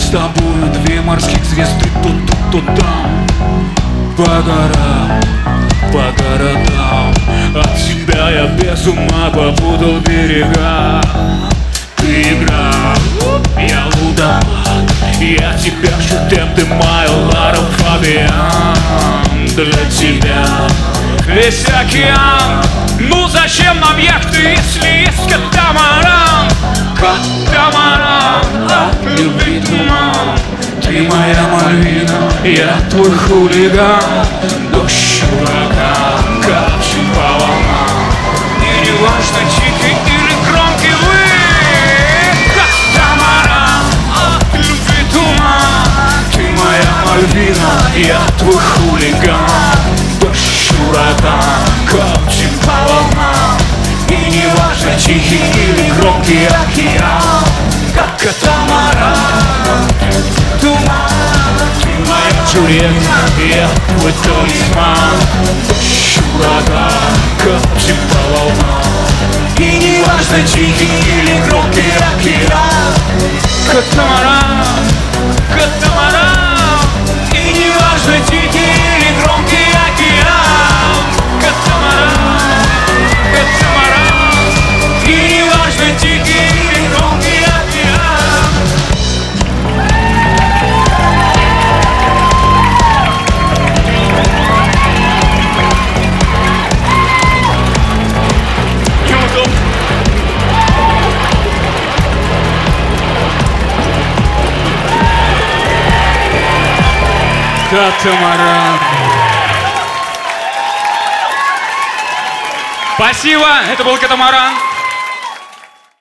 с тобою две морских звезды, то тут, то там. По горам, по городам. От тебя я без ума попутал берега. Ты игра, я лудоман. Я тебя шутем, ты мой Лара Фабиан. Для тебя весь океан. Ну зачем нам яхты, если есть катамаран? Катамаран, от любви туман. Ты моя Мальвина, я твой хулиган. Дождь, ураган, капчик по волнам. И не важно, тихий или громкий вы. Катамаран, от любви туман. Ты моя Мальвина, я твой хулиган. Дождь, ураган, капчик по волнам. И не важно, тихий или громкий океан. Как катамаран, туман. Ты моя Джульетта, я твой талисман. Дождь, ураган, капчик по волнам. И не важно, тихий или громкий океан. Катамаран, катамаран. И не важно, тихий или громкий океан. Катамаран, катамаран. И не важно, тихий или громкий океан. Катамаран. Спасибо, это был Катамаран.